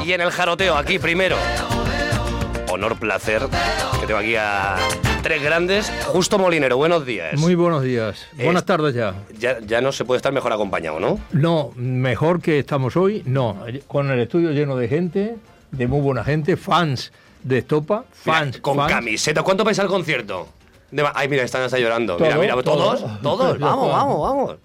Y en el jaroteo, aquí primero, honor, placer, que tengo aquí a tres grandes. Justo Molinero, buenos días. Muy buenos días. Buenas tardes ya. Ya no se puede estar mejor acompañado, ¿no? No, mejor que estamos hoy, no. Con el estudio lleno de gente, de muy buena gente, fans de Estopa, fans. Mira, con fans. camiseta. ¿Cuánto pesa el concierto? Ay, mira, están hasta llorando. ¿Todo? Mira, todos. Vamos.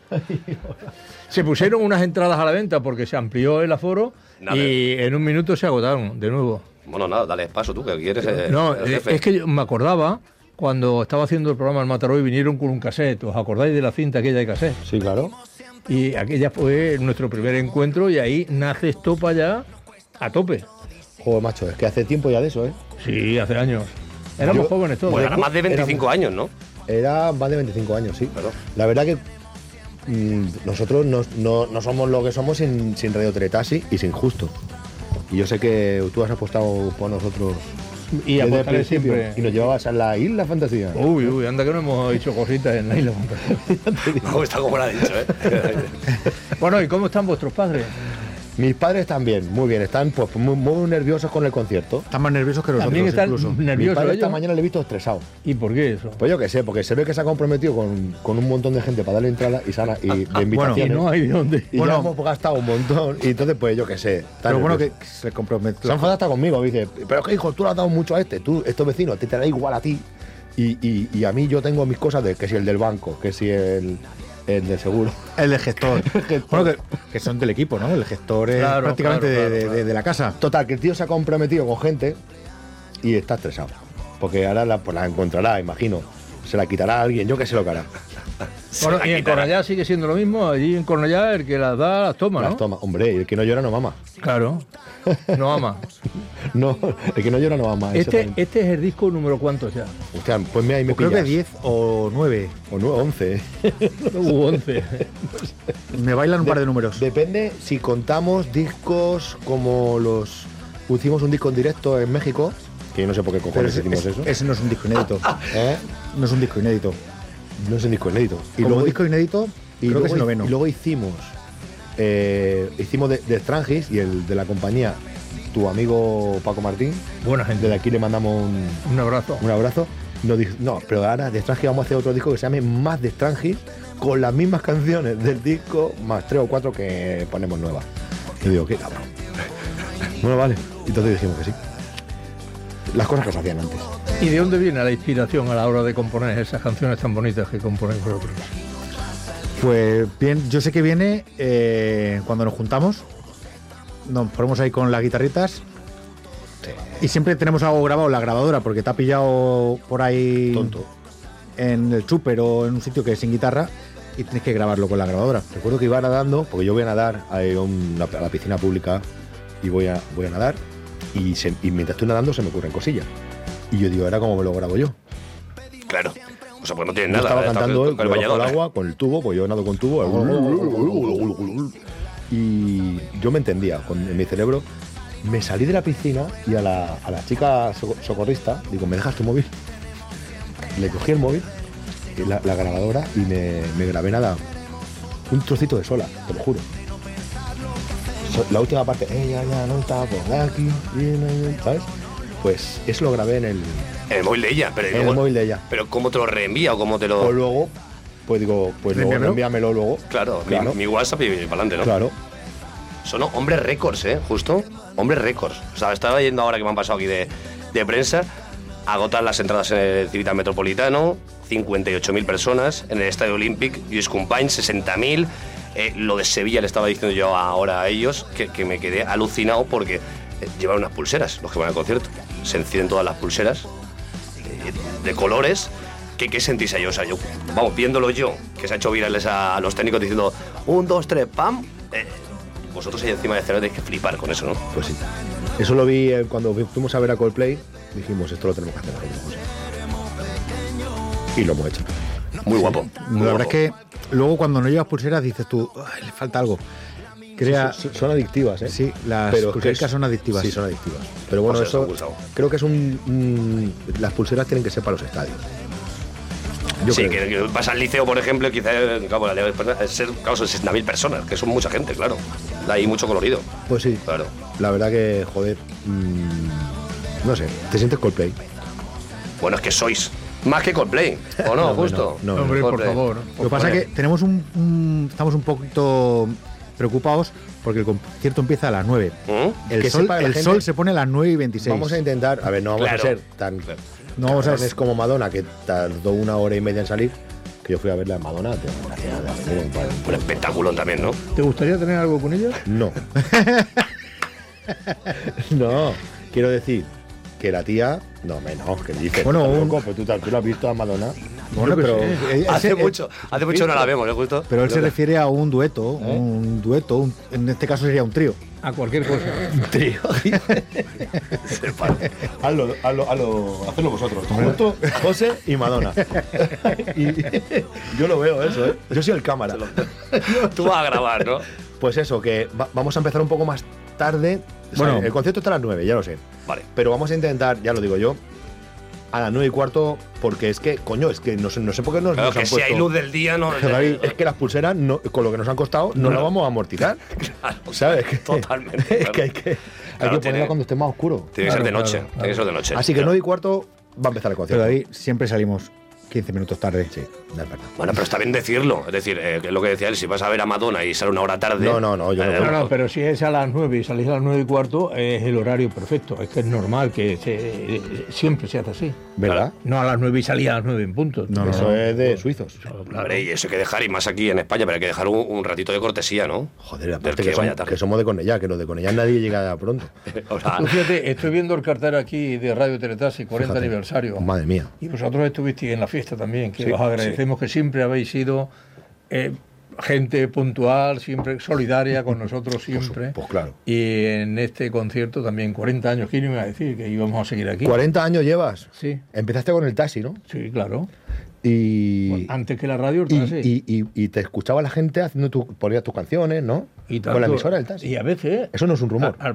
Se pusieron unas entradas a la venta porque se amplió el aforo y en un minuto se agotaron de nuevo. Bueno, nada, dale paso tú, que quieres No, el jefe. es que yo me acordaba cuando estaba haciendo el programa El Mataró y vinieron con un cassette. ¿Os acordáis de la cinta aquella de cassette? Sí, claro. Y aquella fue nuestro primer encuentro y ahí nace Estopa ya a tope. Joder, macho, es que hace tiempo ya de eso, ¿eh? Sí, hace años. Éramos jóvenes todos. Bueno, ahora más de 25 años, ¿no? Era más de 25 años, sí. Claro. La verdad que nosotros no somos lo que somos sin Radio Teletasi y sin Justo. Y yo sé que tú has apostado por nosotros Y desde el apostaré principio siempre. y nos llevabas a la Isla Fantasía. Uy, anda que no hemos hecho cositas en la isla. No, está como lo ha dicho, ¿eh? Bueno, ¿y cómo están vuestros padres? Mis padres también, muy bien, están pues muy nerviosos con el concierto. Están más nerviosos que nosotros, También están incluso. Mi nerviosos padre esta ellos. mañana le he visto estresado. ¿Y por qué eso? Pues yo qué sé, porque se ve que se ha comprometido con un montón de gente para darle entrada y de Y invitaciones. no hay de dónde. Y ya hemos gastado un montón. Y entonces, pues yo qué sé. Pero bueno, que nervioso. se compromete. Se han enfadado hasta conmigo. Me dice, pero que hijo, tú le has dado mucho a estos vecinos, te da igual a ti. Y a mí yo tengo mis cosas, que si el del banco, que si el del seguro. El de gestor. Bueno, que son del equipo, ¿no? El gestor es Claro, prácticamente claro. de la casa. Total, que el tío se ha comprometido con gente y está estresado. Porque ahora la encontrará, imagino. Se la quitará a alguien, yo qué sé lo que hará. Bueno, y en Cornellá sigue siendo lo mismo. Allí en Cornellá el que las da las toma, ¿no? Las toma. Hombre, el que no llora no mama. Claro. No ama. No, el que no llora no mama. Este es el disco número cuántos ya. Hostia, pues mira, ahí me Creo que pillas. 10 o 9. O 9, 11. Hubo 11. Me bailan un par de números. Depende si contamos discos como los... Hicimos un disco en directo en México, que yo no sé por qué Pero cojones hicimos eso. ese no es un disco inédito. ¿Eh? No es un disco inédito. No es un disco inédito. Y como disco inédito, creo que es el noveno. Y luego hicimos de Strangis y el de la compañía, tu amigo Paco Martín. Buena gente. Desde aquí le mandamos Un abrazo. un abrazo. No, pero ahora de Strangis vamos a hacer otro disco que se llame Más de Strangis, con las mismas canciones del disco, más 3 o 4 que ponemos nuevas. Y digo, qué cabrón. Bueno, vale. Y entonces dijimos que sí. Las cosas que se hacían antes. ¿Y de dónde viene la inspiración a la hora de componer esas canciones tan bonitas que componéis vosotros? Pues bien, yo sé que viene cuando nos juntamos, nos ponemos ahí con las guitarritas y siempre tenemos algo grabado en la grabadora porque te ha pillado por ahí Tonto. en el súper o en un sitio que es sin guitarra y tienes que grabarlo con la grabadora. Recuerdo que iba nadando, porque yo voy a nadar a la piscina pública y voy a nadar y mientras estoy nadando se me ocurren cosillas. Y yo digo, ¿ahora cómo me lo grabo yo? Claro. O sea, pues no tiene Yo nada. estaba está cantando con el debajo del bañador. agua, con el tubo, pues yo nado con tubo. Y yo me entendía, en mi cerebro. Me salí de la piscina y a la chica socorrista, digo, ¿me dejas tu móvil? Le cogí el móvil, la grabadora, y me grabé nada, un trocito de sola, te lo juro. La última parte, ella ya no está por aquí, ¿sabes? Pues eso lo grabé en el móvil de ella. Pero luego- móvil de ella. Pero ¿cómo te lo reenvía o cómo te lo...? O luego, pues digo, pues luego ¿Reenvíamelo? envíamelo luego. Claro, Claro. Mi WhatsApp y para adelante, ¿no? Claro. Son hombres récords, justo. Hombres récords. O sea, estaba yendo ahora que me han pasado aquí de prensa, agotar las entradas en el Civitas Metropolitano, 58.000 personas, en el Estadio Olímpic, Lluís Companys, 60.000. Lo de Sevilla le estaba diciendo yo ahora a ellos, que me quedé alucinado porque llevan unas pulseras, los que van al concierto. Se encienden todas las pulseras de colores. ¿Qué sentís ahí? O sea, yo, vamos, viéndolo yo, que se ha hecho virales a los técnicos diciendo 1, 2, 3, ¡pam! Vosotros ahí encima de escenario tenéis que flipar con eso, ¿no? Pues sí. Eso lo vi cuando fuimos a ver a Coldplay. Dijimos, esto lo tenemos que hacer nosotros. Y lo hemos hecho. Muy guapo. muy La guapo. verdad es que luego cuando no llevas pulseras dices tú, "Ay, le falta algo". Crea, Son adictivas, ¿eh? sí, las Pero pulsericas son adictivas. Sí, son adictivas. Pero bueno, Pues eso, eso Gustavo. creo que es las pulseras tienen que ser para los estadios. Yo Sí, creo. que vas al liceo, por ejemplo, quizás, claro, son 60.000 personas, que son mucha gente, claro. Hay mucho colorido, Pues sí. claro. la verdad que, joder, no sé, te sientes Coldplay. Bueno, es que sois más que Coldplay, ¿o no? Justo. no, Hombre, por Coldplay. favor. Lo que pasa es que tenemos estamos un poquito preocupados porque el concierto empieza a las 9. El, Que sol, sepa la el gente- sol se pone a las 9:26. Vamos a intentar, a ver, no vamos Claro. a ser tan... No vamos a Es como Madonna, que tardó 1 hora y media en salir, que yo fui a verla en Madonna. Un espectáculo también, ¿no? ¿Te gustaría tener algo con ellos? No. No, quiero decir que la tía... No, menos, que dices. Bueno, ¿Estás un- loco? Pues tú lo has visto a Madonna. Bueno, Yo qué pero sé. Hace mucho no la vemos, ¿eh? Justo. Pero él se refiere a un dueto, en este caso sería un trío. A cualquier cosa. Trío. Hacedlo vosotros. Juntos, José y Madonna. Y yo lo veo eso, ¿eh? Yo soy el cámara. Tú vas a grabar, ¿no? Pues eso, que vamos a empezar un poco más tarde. O sea, Bueno. el concierto está a las 9, ya lo sé. Vale. Pero vamos a intentar, ya lo digo yo, a las 9:15, porque es que, coño, es que no sé por qué nos Claro, han que si puesto... hay luz del día, no. David, es que las pulseras, con lo que nos han costado, no las vamos a amortizar. ¿Sabes? Totalmente. Es que hay que Claro, ponerla tiene- cuando esté más oscuro. Tiene que ser de Claro, noche. claro, Tiene que ser de noche. Así que Claro. 9:15 va a empezar el Pero concierto. David, siempre salimos 15 minutos tarde. Sí, es verdad. Bueno, pero está bien decirlo. Es decir, que es lo que decía él, si vas a ver a Madonna y sale 1 hora tarde. No, yo no voy. No, no, pero si es a las 9 y salís a las 9:15, es el horario perfecto. Es que es normal que siempre se hace así. ¿Verdad? No a las 9 y salís a las 9 en punto. No, no, Eso es de suizos. Hombre, y eso hay que dejar, y más aquí en España, pero hay que dejar un ratito de cortesía, ¿no? Joder, Del aparte que que, vaya tarde. que somos de Cornellá, que los de Cornellá nadie llega pronto. O sea, Tú fíjate, estoy viendo el cartel aquí de Radio Teletasi, 40 Fíjate. aniversario. Madre mía. Y vosotros estuvisteis en la fiesta también, que Sí, os agradecemos que siempre habéis sido gente puntual, siempre solidaria con nosotros siempre. Pues claro. Y en este concierto también 40 años, ¿quién iba a decir que íbamos a seguir aquí? 40 años llevas. Sí, Empezaste con el taxi, ¿no? sí, claro. Y, Antes que la radio, el taxi. y te escuchaba la gente haciendo ponías tus canciones, ¿no? Y Con la tanto- emisora del taxi. Y a veces, Eso no es un rumor. Al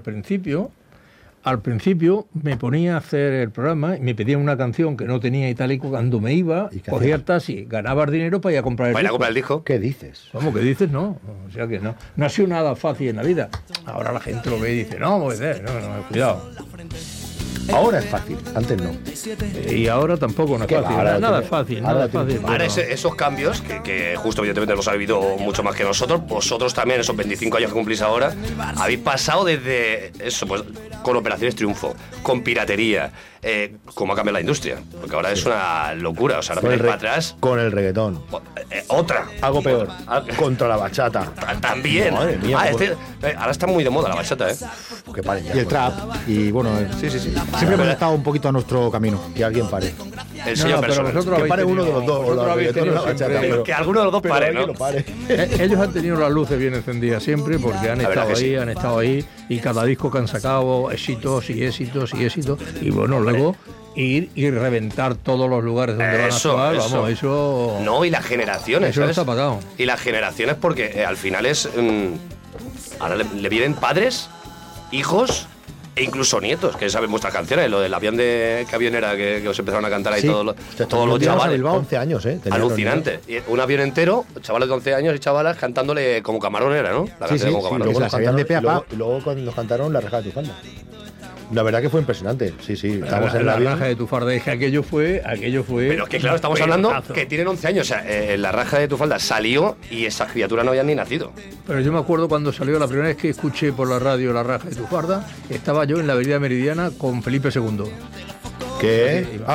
principio me ponía a hacer el programa y me pedían una canción que no tenía y tal, y cuando me iba, ¿Y qué cogía hacías? el taxi, ganaba el dinero para ir a comprar el ¿para ir a disco. comprar el disco? ¿Qué dices? ¿Cómo que dices? No. O sea que no. No ha sido nada fácil en la vida. Ahora la gente lo ve y dice, no, pues, no, cuidado. Ahora es fácil, antes no. Y ahora tampoco no es ¿Qué va? fácil. Ahora Nada tiene- es fácil, ahora nada es tiene- fácil. Ahora Bueno, esos cambios, que justo evidentemente los habéis vivido mucho más que nosotros, vosotros también, esos 25 años que cumplís ahora, habéis pasado desde eso, pues con Operaciones Triunfo, con piratería, cómo ha cambiado la industria, porque ahora es una locura, o sea, ahora Con el, miráis para atrás, con el reggaetón. otra. Algo peor. Ah, Contra la bachata. También. Madre mía, Ahora está muy de moda la bachata, ¿eh? Que paren ya. Y el trap. Y bueno, Sí. siempre hemos estado un poquito a nuestro camino. Que alguien pare. El no, señor pero personal. vosotros Que habéis pare uno de los dos, o vosotros la habéis reggaetón o tenido la bachata, siempre- pero- Que alguno de los dos Pero pare, alguien ¿no? lo pare. Ellos han tenido las luces bien encendidas siempre porque han La verdad estado que ahí, sí. han estado ahí y cada disco que han sacado éxitos y éxitos y éxitos y bueno, luego ir y reventar todos los lugares donde van a Eso, actuar, eso. vamos, eso No, y las generaciones, Eso no ¿sabes? está pagado. Y las generaciones porque al final es... ahora le vienen padres, hijos e incluso nietos que saben vuestras canciones. Lo del avión de... ¿Qué avión era que os empezaron a cantar ahí Sí. todos Hostia, todos los teníamos a chavales? Bilbao 11 años, ¿eh? Tenía Alucinante. Y un avión entero, chavales de 11 años y chavalas cantándole como camarón era, ¿no? La Sí, canción sí, de como sí, camarón. Luego la nos sabían de cantaron- pe a pa. y luego cuando nos cantaron La Reja de tu falda. La verdad que fue impresionante. Sí. Estábamos en el la avión. raja de tu farda, es que aquello fue Pero es que claro, estamos hablando pelotazo. que tienen 11 años. O sea, la raja de tu falda salió y esa criatura no había ni nacido. Pero yo me acuerdo cuando salió la primera vez que escuché por la radio La Raja de tu farda, estaba yo en la Avenida Meridiana con Felipe II. ¿Qué? Sí,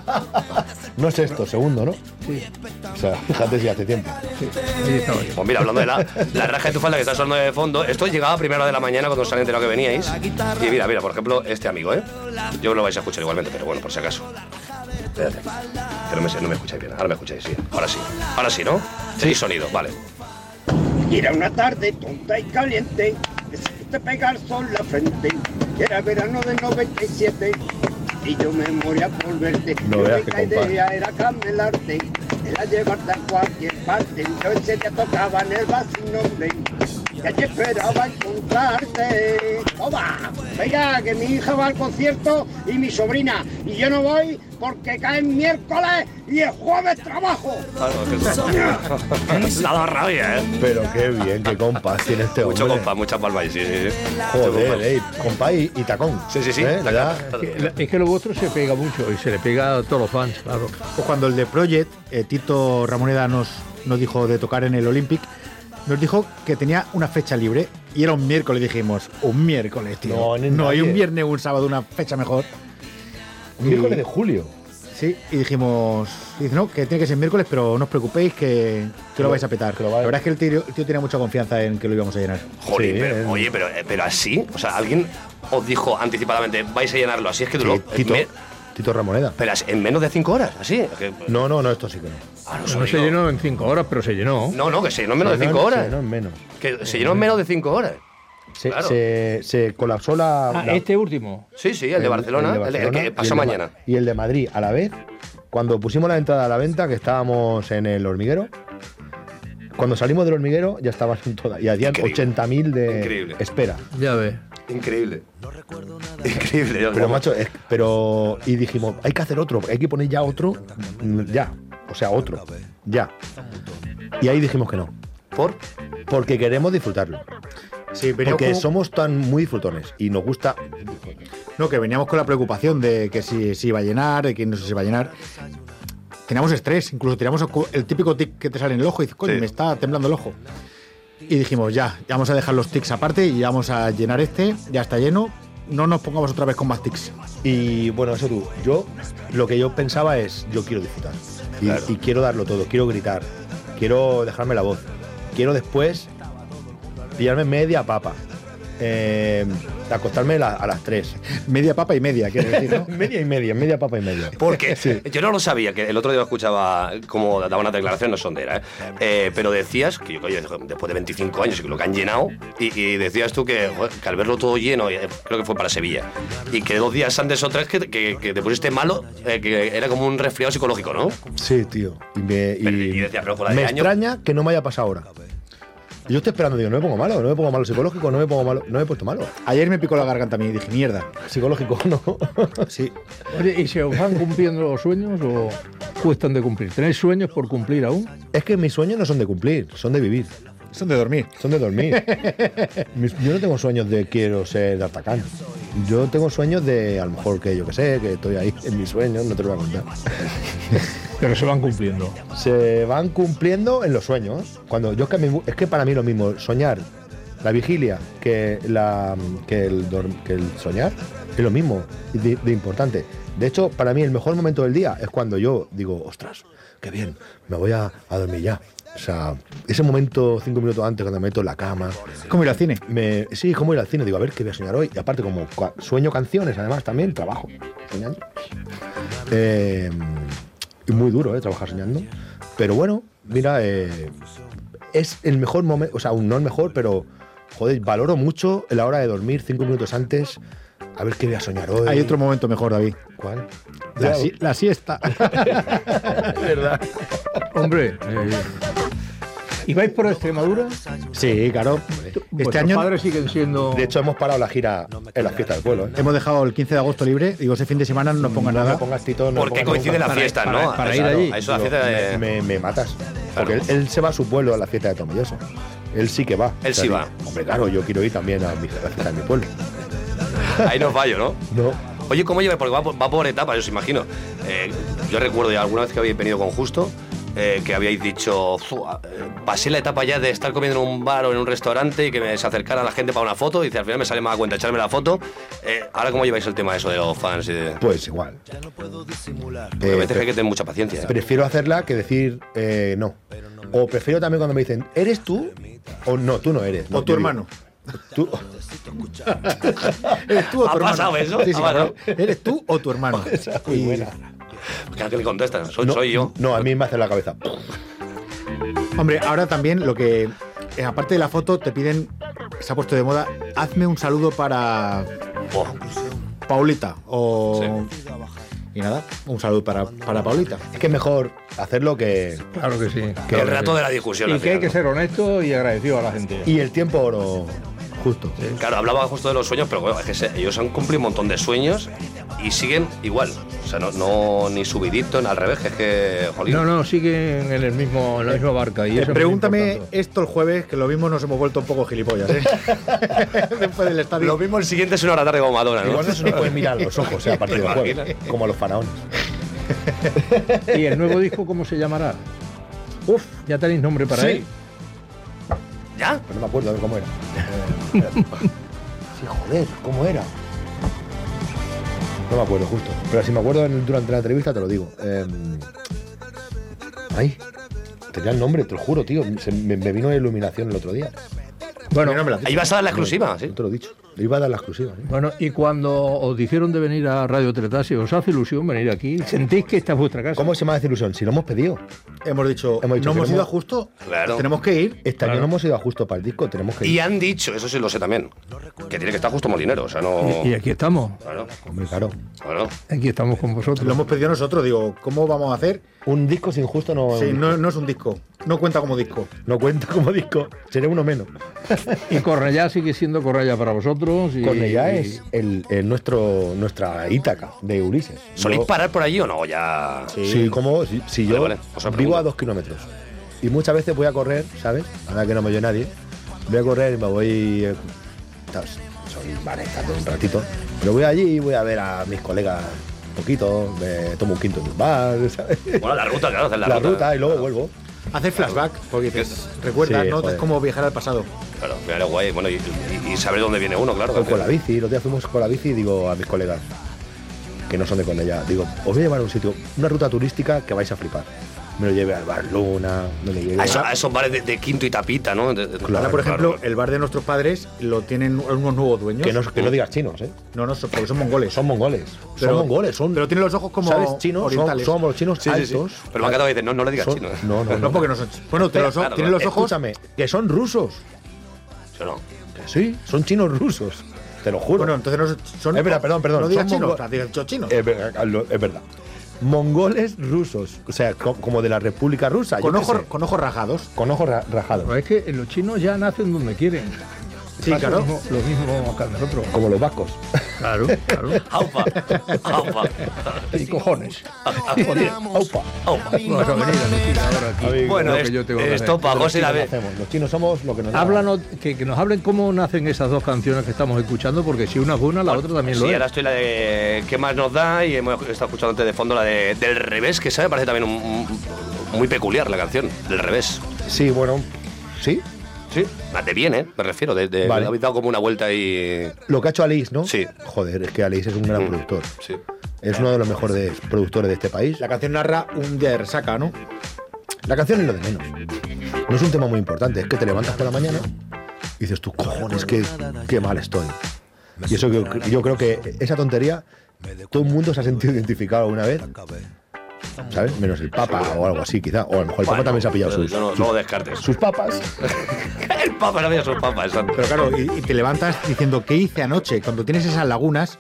No es esto, segundo, ¿no? Sí, O sea, fíjate si hace tiempo. sí, ahí estaba yo. Pues mira, hablando de la raja de tu falda que está sonando de fondo, esto llegaba a primera hora de la mañana cuando os han enterado que veníais. Y mira, por ejemplo, este amigo, ¿eh? Yo lo vais a escuchar igualmente, pero bueno, por si acaso. Espérate. Que no me escucháis bien. Ahora me escucháis, sí. Ahora sí, ¿no? Sí, sonido, vale. Y era una tarde tonta y caliente, que se te pega el sol en la frente. Y era verano del 97, y yo me moría por verte. No Mi veas única qué compadre. idea era camelarte, era llevarte a cualquier parte. Yo ese día tocaba en el vacío, y allí esperaba encontrarte. ¡Toma! Venga, que mi hija va al concierto y mi sobrina. Y yo no voy porque caen miércoles y el jueves trabajo. Claro, que ha dado rabia, ¿eh? Pero qué bien, qué compás tiene este hombre. Mucho compás, mucha palma, sí. Joder, compás y tacón. Sí. ¿Verdad? Es que lo vuestro se pega mucho y se le pega a todos los fans, claro. Pues cuando el de Project, Tito Ramoneda nos dijo de tocar en el Olympic, nos dijo que tenía una fecha libre y era un miércoles. Dijimos, un miércoles, tío. No hay un viernes o un sábado, una fecha mejor. Miércoles de julio. Sí, y dijimos, dice, no, que tiene que ser miércoles, pero no os preocupéis que lo vais a petar. La verdad es que el tío tenía mucha confianza en que lo íbamos a llenar. Joder, Sí, pero, oye, pero así, o sea, alguien os dijo anticipadamente, vais a llenarlo así, es que duró. Tito Ramoneda. Pero en menos de 5 horas, así. No, esto sí que no. No se llenó en 5 horas, pero se llenó. No, que se llenó en menos de 5 horas. No, en menos. Que se llenó en menos de 5 horas. Claro. Se colapsó la... Este último. Sí, el de Barcelona, el que pasa mañana. Y el de Madrid a la vez, cuando pusimos la entrada a la venta, que estábamos en el hormiguero, cuando salimos del hormiguero ya estaban todas. Y hacían 80.000 de Increíble. espera. Ya ves. Increíble. Increíble. Pero macho, y dijimos, hay que hacer otro, hay que poner ya otro, ya. O sea, otro, ya. Y ahí dijimos que no. Porque queremos disfrutarlo. Sí, porque somos muy disfrutones y nos gusta. No, que veníamos con la preocupación de que si iba a llenar, de que no sé si iba a llenar. Teníamos estrés, incluso teníamos el típico tic que te sale en el ojo y dices, coño, me está temblando el ojo. Y dijimos, ya vamos a dejar los tics aparte y vamos a llenar ya está lleno, no nos pongamos otra vez con más tics. Y bueno, eso tú, lo que yo pensaba es, yo quiero disfrutar. Y quiero darlo todo, quiero gritar, quiero dejarme la voz, quiero después pillarme media papa, acostarme a las 3. Media papa y media, quiero decir, ¿no? media papa y media. Porque yo no lo sabía, que el otro día escuchaba como daba una declaración, no sondera, pero decías, que yo después de 25 años, que lo que han llenado, y decías tú que al verlo todo lleno, creo que fue para Sevilla, y que 2 días antes o 3 que te pusiste malo, que era como un resfriado psicológico, ¿no? Sí, tío. Y decía, pero por la de me año... extraña que no me haya pasado ahora. Yo estoy esperando, digo, no me pongo malo psicológico, no me he puesto malo. Ayer me picó la garganta a mí y dije, mierda. Psicológico, no. Sí. Oye, ¿y se os van cumpliendo los sueños o cuestan de cumplir? ¿Tenéis sueños por cumplir aún? Es que mis sueños no son de cumplir, son de vivir. Son de dormir. Son de dormir. Yo no tengo sueños de quiero ser D'Artagnan. Yo tengo sueños de, a lo mejor, que yo que sé, que estoy ahí en mis sueños, no te lo voy a contar. Pero se van cumpliendo. Se van cumpliendo en los sueños. Es que para mí lo mismo, soñar, la vigilia, que el soñar, es lo mismo de importante. De hecho, para mí el mejor momento del día es cuando yo digo, ostras, qué bien, me voy a dormir ya. O sea, ese momento 5 minutos antes cuando me meto en la cama. ¿Cómo ir al cine? Sí, como ir al cine. Digo, a ver qué voy a soñar hoy. Y aparte, como sueño canciones, además también trabajo soñando. Y muy duro, trabajar soñando. Pero bueno, mira, es el mejor momento. O sea, no el mejor, pero joder, valoro mucho la hora de dormir 5 minutos antes. A ver qué voy a soñar hoy. Hay otro momento mejor, David. ¿Cuál? La siesta. ¿Verdad? Hombre, ¿y vais por Extremadura? Sí, claro. Este año padres siguen siendo... De hecho, hemos parado la gira en las fiestas del pueblo. Hemos dejado el 15 de agosto libre. Digo, ese fin de semana no pongas nada. No pongas Tito. Porque coincide la fiesta, ¿no? Para ir allí. A eso la fiesta de... me matas. Porque él se va a su pueblo a la fiesta de Tomelloso. Él sí que va. Él sí va. Hombre, claro, yo quiero ir también a la fiesta de mi pueblo. Ahí no fallo, ¿no? No. Oye, ¿cómo lleva? Porque va por etapas, yo os imagino. Yo recuerdo ya alguna vez que habéis venido con Justo, que habíais dicho, pasé la etapa ya de estar comiendo en un bar o en un restaurante y que se acercara la gente para una foto, y dice, al final me sale más a cuenta echarme la foto. Ahora, ¿cómo lleváis el tema eso de los fans? Pues igual. Porque a veces hay que tener mucha paciencia. Prefiero hacerla que decir no. O prefiero también cuando me dicen, ¿eres tú? O no, tú no eres. No, o tu hermano. Tú. ¿Eres tú o tu ¿Ha hermano? pasado eso? Sí, sí, pasado. ¿Eres tú o tu hermano? Esa es muy buena. Claro que le contestan, No, soy yo. No, a mí me hace la cabeza. Hombre, ahora también lo que... aparte de la foto, te piden... Se ha puesto de moda, hazme un saludo para... Oh, Paulita. O... Sí. Y nada, un saludo para Paulita. Es que es mejor hacerlo que... Claro que sí. el rato de la discusión. Y al que hay final, que ser honesto y agradecido a la gente. Y el tiempo oro Justo. Claro, hablaba justo de los sueños, pero bueno, es que ellos han cumplido un montón de sueños y siguen igual. O sea, no ni subidito, al revés, que es que, jolín. No, siguen en la misma barca. Y eso es muy Pregúntame importante. esto el jueves, que lo mismo nos hemos vuelto un poco gilipollas, ¿eh? Después del estadio. Lo mismo el siguiente es una hora tarde como Madonna, ¿no? Igual no se nos puede mirar a los ojos, a partir del jueves, como a los faraones. ¿Y el nuevo disco cómo se llamará? Uf, ya tenéis nombre para Sí. él. ¿Ya? Pero no me acuerdo a ver cómo era. Sí, joder, ¿cómo era? No me acuerdo justo. Pero si me acuerdo durante la entrevista te lo digo. Ay, tenía el nombre, te lo juro, tío. Me vino la iluminación el otro día. Bueno, Ahí vas a dar la exclusiva, ¿sí? No te lo he dicho. Le iba a dar la exclusiva. ¿Sí? bueno, y cuando os dijeron de venir a Radio Tretasi, ¿os hace ilusión venir aquí? ¿Sentís que esta es vuestra casa? ¿Cómo se llama desilusión? Si lo hemos pedido. Hemos dicho, Hemos dicho no que hemos no ido a hemos- justo, Claro. tenemos que ir. Este año no hemos ido a justo para el disco, tenemos que ir. Y han dicho, eso sí lo sé también, que tiene que estar justo Molinero, o sea, no... Y aquí estamos. Claro, Hombre, claro. claro. Aquí estamos con vosotros. Lo hemos pedido nosotros, digo, ¿cómo vamos a hacer? Un disco sin justo no, Sí, no es un disco, no cuenta como disco. no cuenta como disco. Sería uno menos. Y Cornellá sigue siendo Cornellá para vosotros. Y, Cornellá y- es nuestra Ítaca de Ulises. ¿Solís Yo- parar por allí o no? Ya... Sí, como si yo Vale, os lo vivo pregunto. a 2 kilómetros y muchas veces voy a correr, ¿sabes? Ahora que no me oye nadie, voy a correr y me voy. ¿Sabes? Vale, tardo un ratito, pero voy allí y voy a ver a mis colegas un poquito, me tomo un quinto en un bar, ¿sabes? Bueno, la ruta, claro, hacer La ruta y luego vuelvo. Hacer flashback, porque dices, recuerda, Sí, ¿no? joder. Es como viajar al pasado. Claro, mira, guay. Bueno, y saber dónde viene uno, claro. O con la bici, los días fuimos con la bici y digo a mis colegas que no son de Cornellá, digo, os voy a llevar a un sitio, una ruta turística que vais a flipar. Me lo lleve al bar Luna, me lo lleve A esos bares de Quinto y Tapita, ¿no? Ahora, por ejemplo, el bar de nuestros padres lo tienen unos nuevos dueños. que no digas chinos, ¿eh? No, porque son mongoles. Son mongoles. Pero- son mongoles, son. Pero tienen los ojos como ¿Sabes? Chinos, orientales. somos los chinos Sí, sí, sí. altos. Pero me ha encantado que dices, no le digas Son- chino. ¿eh? No, No, porque no son. Bueno, Claro, tienen los ojos. Escúchame, que son rusos. ¿Sí o no? Que sí, son chinos rusos. Te lo juro. Bueno, entonces no son. Es verdad, perdón. No digas son chinos, mongo- digas chinos. Es verdad. Mongoles rusos. O sea, como de la República Rusa. yo Con qué sé. ojos rajados. Con ojos rajados. Pero es que los chinos ya nacen donde quieren. Sí, Pasa claro. Lo mismo acá nosotros. Como los vascos. Claro, claro. ¡Aupa! ¡Aupa! Y cojones. Aupa. ¡Aupa! Vas a venir a decir ahora aquí. Amigo. Bueno, lo que yo tengo que hacer. esto para José la Los ve. chinos hacemos. Los chinos somos lo que nos da. Háblanos, que nos hablen cómo nacen esas dos canciones que estamos escuchando, porque si una es buena, la otra también lo Sí, es. ahora estoy la de ¿Qué más nos da? Y hemos estado escuchando antes de fondo la de Del Revés, que sabe, parece también muy peculiar la canción, Del Revés. Sí, bueno. Sí. Sí, de bien, ¿eh? Me refiero, Vale. le habéis dado como una vuelta y... Lo que ha hecho Alice, ¿no? Sí. Joder, es que Alice es un gran productor. Sí. Es uno de los mejores productores de este país. La canción narra un día de resaca, ¿no? La canción es lo de menos. No es un tema muy importante, es que te levantas por la mañana y dices tú, cojones, qué mal estoy. Y eso yo creo que esa tontería, todo el mundo se ha sentido identificado alguna vez, ¿sabes? Menos el Papa o algo así, quizá. O a lo mejor el Papa Bueno, también se ha pillado no lo descartes. sus papas. El Papa no había sus papas, exacto. Pero claro, y te levantas diciendo, ¿qué hice anoche? Cuando tienes esas lagunas,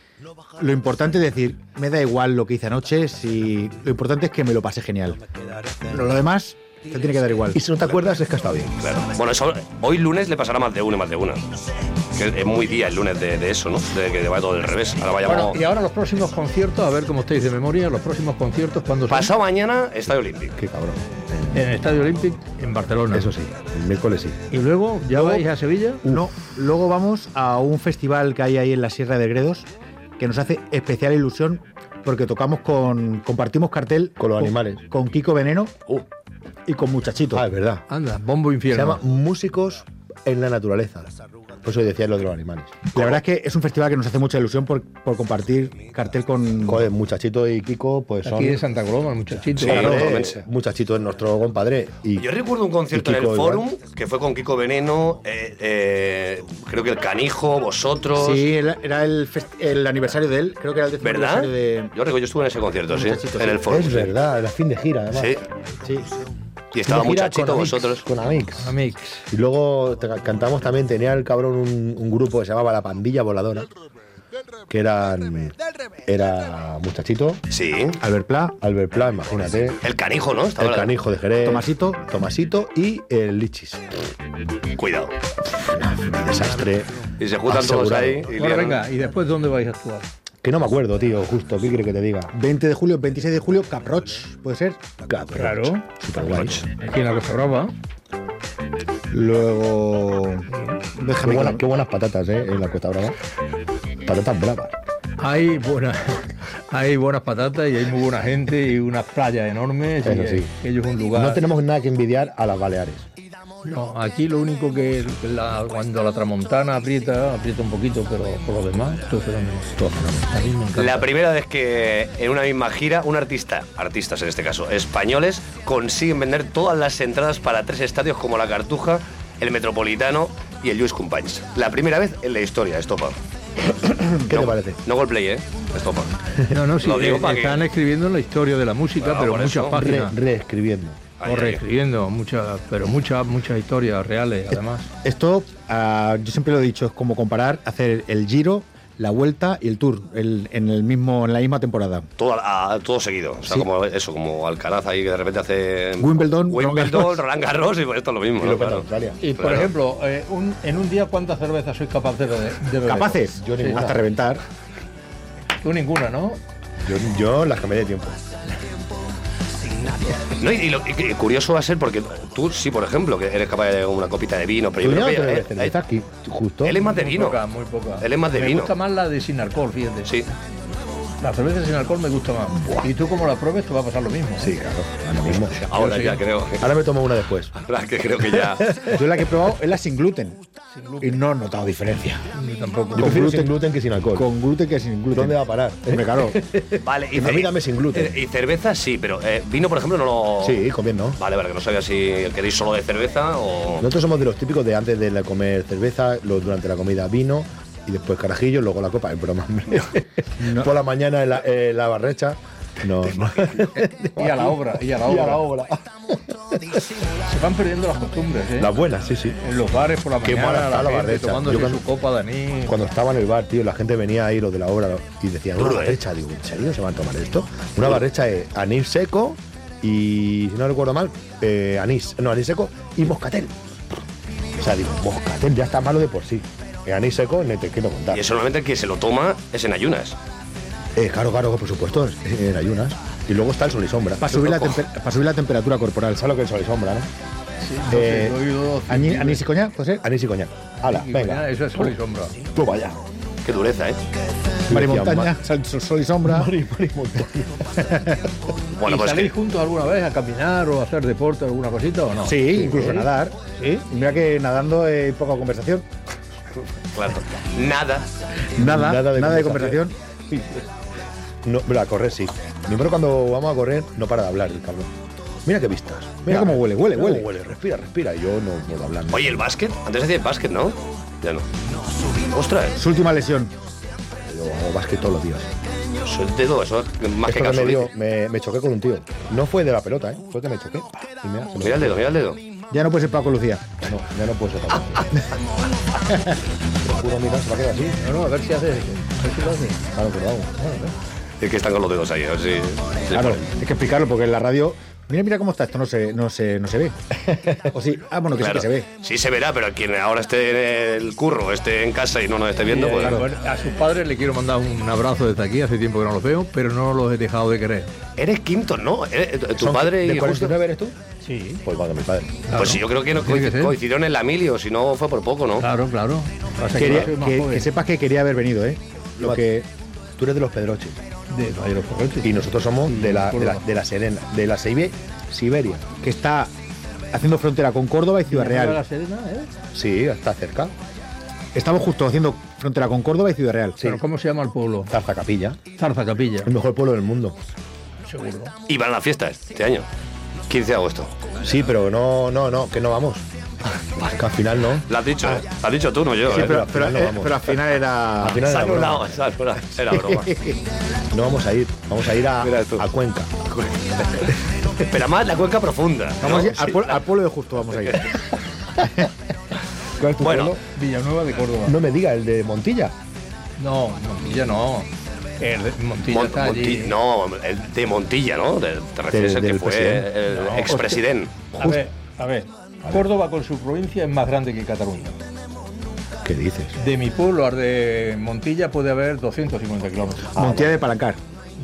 lo importante es decir, me da igual lo que hice anoche, si lo importante es que me lo pasé genial. Pero lo demás te tiene que dar igual. Y si no te acuerdas, es que está bien. Claro. Bueno, eso, hoy lunes le pasará más de una y más de una. Que es muy día el lunes de eso, ¿no? De que vaya todo del revés. Ahora vayamos... Bueno, y ahora los próximos conciertos, a ver cómo estáis de memoria, los próximos conciertos, ¿cuándo son? Pasado mañana, Estadio Olímpico. Qué cabrón. En el Estadio Olímpico, en Barcelona. Eso sí, el miércoles sí. Y luego, ¿ya Luego- vais a Sevilla? No, luego vamos a un festival que hay ahí en la Sierra de Gredos, que nos hace especial ilusión porque compartimos cartel Con los animales. con Kiko Veneno y con Muchachito. Ah, es verdad. Anda, Bombo Se Infierno. llama Músicos en la Naturaleza. Por eso decía lo de los animales. La verdad es que es un festival que nos hace mucha ilusión por compartir cartel con... Joder, Muchachito y Kiko, pues son. Aquí de Santa Coloma, el muchachito. Sí, Claro, totalmente. Muchachito es nuestro compadre. Y Yo recuerdo un concierto y en el Kiko Fórum igual. que fue con Kiko Veneno, creo que el Canijo, vosotros. Sí, era el aniversario de él, creo que era el 10º ¿Verdad? aniversario de... Yo estuve en ese concierto, sí. Muchachito, En sí. el Fórum. Es sí. verdad, era fin de gira, además. Sí. Sí. Y estaba Fin de gira Muchachito, con Amix, vosotros. Con Amix. Amix. Y luego cantamos también, tenía el cabrón un grupo que se llamaba La Pandilla Voladora, que eran era muchachito. Sí. Albert Pla, Albert Pla, imagínate. El canijo, ¿no? Estaba El canijo de Jerez. Tomasito. Y el Lichis. Cuidado. Un desastre. Y se juntan todos Asegurado. ahí. Y Bueno, liaron. venga, ¿y después dónde vais a actuar? Que no me acuerdo, tío, justo. ¿Qué quiere que te diga? 20 de julio, 26 de julio, Caproch, ¿puede ser? Claro. Super guay. Aquí en la Costa Brava. Luego... Déjame Qué buenas patatas, en la Costa Brava. Patatas bravas. Hay buenas patatas y hay muy buena gente y unas playas enormes. Eso y sí. aquello es un lugar. No tenemos nada que envidiar a las Baleares. No, aquí lo único que cuando la tramontana aprieta un poquito, pero por lo demás, todo fenómeno. A mí me encanta. La primera vez que en una misma gira un artistas en este caso, españoles, consiguen vender todas las entradas para 3 estadios como la Cartuja, el Metropolitano y el Lluís Companys. La primera vez en la historia, Estopa. ¿Qué te parece? No Goldplay, Estopa. No, sí, Lo digo para están que... escribiendo la historia de la música, Bueno, pero por muchas eso. páginas. Reescribiendo. O reescribiendo, muchas historias reales, además. Esto, yo siempre lo he dicho, es como comparar hacer el Giro, la Vuelta y el Tour en la misma temporada. Todo seguido. O sea, Sí. como Alcaraz ahí que de repente hace... Wimbledon, Roland Roland Garros y pues esto es lo mismo. Y ¿no? lo peta Claro. Australia. Y por Claro. ejemplo, en un día, ¿cuántas cervezas sois capaces de beber? ¿Capaces? Yo ninguna. Hasta reventar. Tú ninguna, ¿no? Yo las cambié de tiempo. No, y curioso va a ser porque tú sí, por ejemplo, que eres capaz de una copita de vino, pero Tú yo ya creo no te que bebes cerveza aquí, justo. él es más de vino. Muy poca. Él es más de me vino. gusta más la de sin alcohol, fíjate. Sí. La cerveza sin alcohol me gusta más. Y tú como la pruebes te va a pasar lo mismo. Sí, claro, ahora mismo. Ahora sí. ya creo. Ahora me tomo una después. Ahora que creo que ya. Yo la que he probado es la sin gluten. Y no he notado diferencia. Ni tampoco. Yo prefiero sin gluten que sin alcohol. Con gluten que sin gluten. ¿Dónde va a parar? Hombre, claro. Vale, A mí dame sin gluten. Y cerveza sí, pero vino, por ejemplo, no lo. Sí, comiendo. Vale, que no sabía si queréis solo de cerveza o. Nosotros somos de los típicos de antes de comer cerveza, durante la comida vino y después carajillo, luego la copa. Es broma. Por la mañana en la barrecha. No. Y a la obra, Y a la obra. Se van perdiendo las costumbres, ¿eh? Las buenas, sí. En los bares por la Qué mañana, mala está la la gente barrecha. tomándose Yo cuando- su copa de anís. Cuando estaba en el bar, tío, la gente venía ahí, los de la obra, y decían, una Duro, barrecha. Digo, ¿en serio se van a tomar esto? Una barrecha es anís seco y, si no recuerdo mal, anís seco y moscatel. O sea, digo, moscatel ya está malo de por sí. El anís seco, ni te quiero contar. Y eso normalmente el que se lo toma es en ayunas. Claro, por supuesto, en ayunas. Y luego está el sol y sombra. Para subir la temperatura corporal. ¿Sabes lo que es el sol y sombra, no? Sí, no sé, yo he oído ¿Anís y coñac? ¿Puede ser? Anís y coñac. Hala, y venga. coñac, eso es sol y sombra. Tú vaya. Qué dureza, ¿eh? Mar y Decía, montaña, sol y sombra. Mar y montaña. Bueno, ¿Y pues salís que, juntos alguna vez a caminar o a hacer deporte, alguna cosita o no? Sí, incluso ¿Sí? nadar. ¿Sí? Y mira que nadando hay poca conversación. claro, nada. Nada de Nada de conversación. No, pero a correr sí. Mi hermano cuando vamos a correr no para de hablar el cabrón. Mira qué vistas. Mira cómo huele, Mira cómo respira. Y yo no puedo hablar. Oye, el básquet, antes decía el básquet, ¿no? Ya no. Ostras, Su última lesión. Yo hago básquet todos los días. eso es dedo, eso es más que Esto que caso. me choqué con un tío. No fue de la pelota, Fue que me choqué. Y mira, se me- Mira el dedo, mira el dedo. Ya no puede ser Paco Lucía. Ya no puedo ser capaz. Te juro, mira, se va a quedar así. No, a ver si haces. A ver si lo haces. Claro, pero vamos. Es que están con los dedos ahí, a ver si. Claro, hay que explicarlo porque en la radio. Mira cómo está, esto no se ve. O sí, bueno, que Claro. sí que se ve. Sí se verá, pero quien ahora esté en el curro, esté en casa y no nos esté viendo, pues. Claro, bueno, a sus padres le quiero mandar un abrazo desde aquí, hace tiempo que no los veo, pero no los he dejado de querer. Eres quinto, ¿no? ¿Tu ¿Son padre ¿De y 49 eres tú? Sí. Pues cuando mi padre. Pues sí, yo creo que no Tiene que ser. coincidieron en la mili, o si no fue por poco, ¿no? Claro. Pasa que yo soy más joven. Que sepas que quería haber venido, ¿eh? Lo que. Tú eres de los Pedroches. De Valle de los Correches. Y nosotros somos de la Serena, de la Siberia. Que está haciendo frontera con Córdoba y Ciudad ¿La Real. Serena, eh? Sí, está cerca. Estamos justo haciendo frontera con Córdoba y Ciudad Real. Pero ¿cómo se llama el pueblo? Zarza Capilla. Zarza Capilla. El mejor pueblo del mundo. Seguro. Y van a la fiesta este año, 15 de agosto. Sí, pero no, que no vamos. Que al final no. Lo has dicho, lo has dicho tú, no yo. Sí, ¿eh? pero al final no vamos. pero al final era. Al final Se ha era broma. anulado, se ha anulado. Era broma. No vamos a ir. Vamos a ir Mira tú. a Cuenca. Pero más la cuenca profunda. Vamos ¿no? a ir al pueblo de Justo, vamos a ir. ¿Cuál es tu Bueno. pueblo? Villanueva de Córdoba. No me diga, el de Montilla. No, ya no. El de Montilla está allí. No, el de Montilla, ¿no? Te refieres al que del fue presidente. el expresidente. A ver. Córdoba con su provincia es más grande que Cataluña. ¿Qué dices? De mi pueblo al de Montilla puede haber 250 kilómetros. Montilla de Palancar.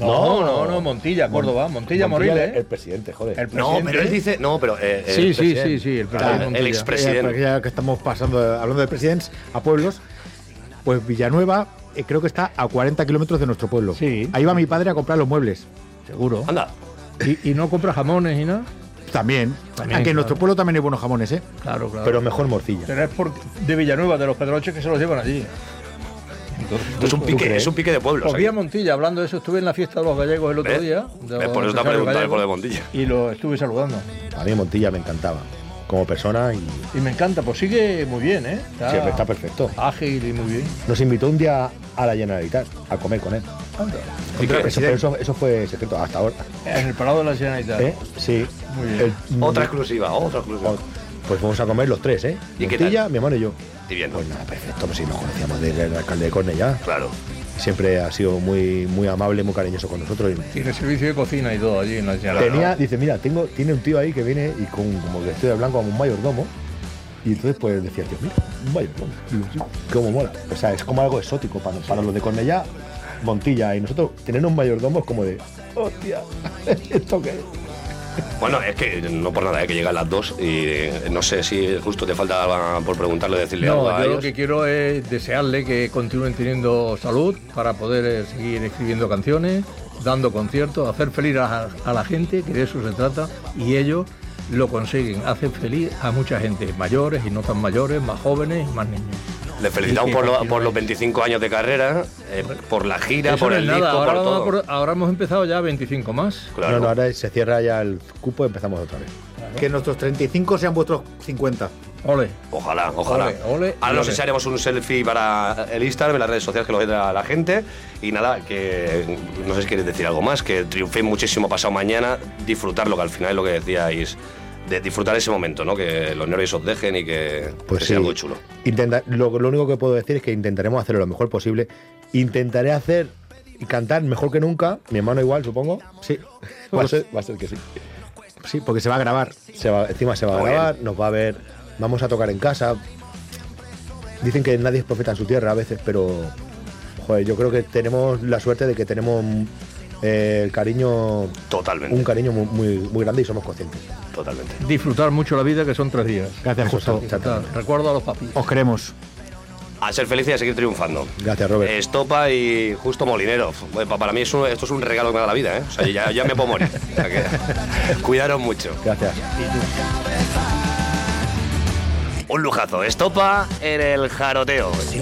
No, Montilla, Córdoba. Montilla Moriles. El presidente, joder. El No, presidente. pero él dice. No, pero. Sí, el sí, presidente. el presidente. El Montilla. expresidente. Ya que estamos hablando de presidentes a pueblos, pues Villanueva creo que está a 40 kilómetros de nuestro pueblo. Sí. Ahí va mi padre a comprar los muebles. Seguro. Anda. ¿Y no compra jamones y nada? También. También, Aunque en nuestro claro. pueblo también hay buenos jamones, ¿eh? Claro. Pero mejor morcilla. Pero es de Villanueva, de los Pedroches, que se los llevan allí. Entonces, Es un pique de pueblos. Pues aquí. vi a Montilla, hablando de eso, estuve en la fiesta de los gallegos el otro ¿Ves? día. ¿Ves? Por eso te ha preguntado por lo de Montilla. Y lo estuve saludando. A mí Montilla me encantaba. Como persona y Y me encanta, pues sigue muy bien, ¿eh? siempre está perfecto. Ágil y muy bien. Nos invitó un día a la Generalitat a comer con él. ¿Y qué? Eso fue secreto hasta ahora. En el Palau de la Generalitat. ¿Eh? Sí. Muy bien. Otra exclusiva. Pues vamos a comer los tres, ¿eh? ¿Y qué Montilla, tal? mi hermano y yo. Y bien, ¿no? Pues nada, perfecto. Pues sí, nos conocíamos del alcalde de Cornellá. Claro. Siempre ha sido muy, muy amable, muy cariñoso con nosotros. Y Tiene servicio de cocina y todo allí en la Generalitat. dice, mira, tiene un tío ahí que viene y con como vestido de blanco como un mayordomo. Y entonces pues decía, tío, mira, un mayordomo. Digo, sí, cómo mola. O sea, es como algo exótico para los de Cornellá, Montilla. Y nosotros tener un mayordomo es como de, hostia, ¿esto qué es? Bueno, es que no por nada, que llegan las 2 y no sé si justo te falta por preguntarle, decirle algo No, a yo lo ellos. que quiero es desearle que continúen teniendo salud para poder seguir escribiendo canciones, dando conciertos, hacer feliz a la gente, que de eso se trata, y ellos lo consiguen, hacen feliz a mucha gente, mayores y no tan mayores, más jóvenes y más niños. Le felicitamos Y que por continúe. los 25 años de carrera, por la gira, Eso por no el es nada, disco, por todo. ahora hemos empezado ya 25 más. Claro. No, ahora se cierra ya el cupo y empezamos otra vez. Que nuestros 35 sean vuestros 50. Ole. Ojalá. Ole, Ahora no sé ole. si haremos un selfie para el Instagram, en las redes sociales que lo vea la gente. Y nada, que no sé si queréis decir algo más, que triunféis muchísimo pasado mañana, disfrutarlo, que al final es lo que decíais, de disfrutar ese momento, ¿no? Que los nervios os dejen y que sea algo chulo. Lo único que puedo decir es que intentaremos hacerlo lo mejor posible. Intentaré hacer y cantar mejor que nunca. Mi hermano igual, supongo. Sí. Va a ser que sí. Sí, porque se va a grabar. Encima se va a Muy grabar, nos va a ver. Vamos a tocar en casa. Dicen que nadie es profeta en su tierra a veces, pero joder, yo creo que tenemos la suerte de que tenemos el cariño, Totalmente. un cariño muy grande y somos conscientes. Totalmente. Disfrutar mucho la vida, que son 3 días. Gracias, Justo. Disfrutar. Recuerdo a los papis. Os queremos. A ser felices y a seguir triunfando. Gracias, Robert. Estopa y Justo Molinero. Bueno, para mí esto es un regalo que me da la vida, ¿eh? O sea, ya me puedo morir. O sea que, cuidaros mucho. Gracias. Un lujazo. Estopa en el jaroteo.